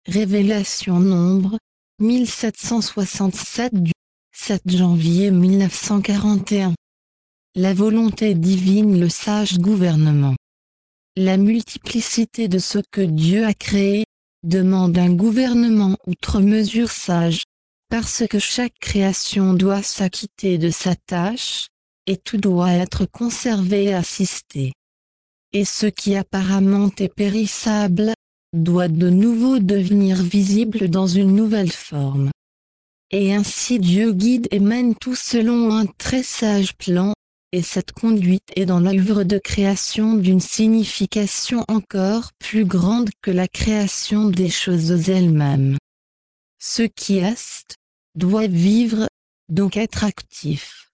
Révélation Nombre, 1767 du 7 janvier 1941. La volonté divine, le sage gouvernement. La multiplicité de ce que Dieu a créé demande un gouvernement outre mesure sage, parce que chaque création doit s'acquitter de sa tâche, et tout doit être conservé et assisté. Et ce qui apparemment est périssable, doit de nouveau devenir visible dans une nouvelle forme. Et ainsi Dieu guide et mène tout selon un très sage plan, et cette conduite est dans l'œuvre de création d'une signification encore plus grande que la création des choses elles-mêmes. Ce qui est, doit vivre, donc être actif.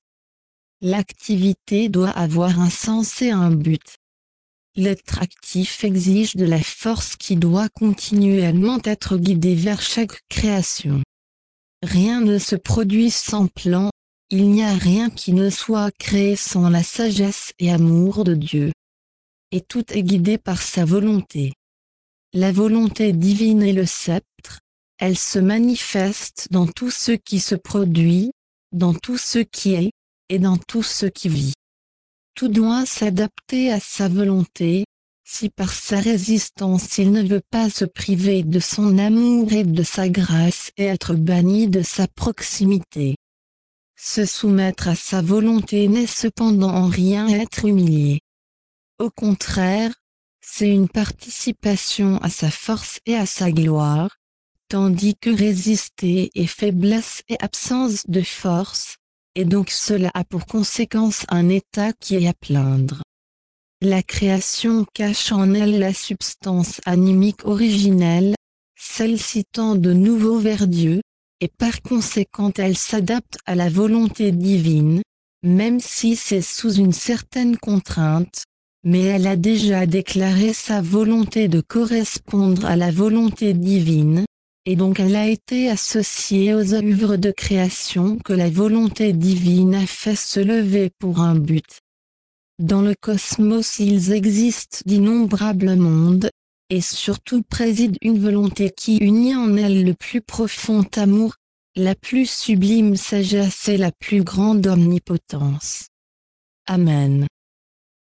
L'activité doit avoir un sens et un but. L'être actif exige de la force qui doit continuellement être guidée vers chaque création. Rien ne se produit sans plan, il n'y a rien qui ne soit créé sans la sagesse et amour de Dieu. Et tout est guidé par sa volonté. La volonté divine est le sceptre, elle se manifeste dans tout ce qui se produit, dans tout ce qui est, et dans tout ce qui vit. Tout doit s'adapter à sa volonté, si par sa résistance il ne veut pas se priver de son amour et de sa grâce et être banni de sa proximité. Se soumettre à sa volonté n'est cependant en rien être humilié. Au contraire, c'est une participation à sa force et à sa gloire, tandis que résister est faiblesse et absence de force, et donc cela a pour conséquence un état qui est à plaindre. La création cache en elle la substance animique originelle, celle-ci tend de nouveau vers Dieu, et par conséquent elle s'adapte à la volonté divine, même si c'est sous une certaine contrainte, mais elle a déjà déclaré sa volonté de correspondre à la volonté divine, et donc elle a été associée aux œuvres de création que la volonté divine a fait se lever pour un but. Dans le cosmos il existe d'innombrables mondes, et surtout préside une volonté qui unit en elle le plus profond amour, la plus sublime sagesse et la plus grande omnipotence. Amen.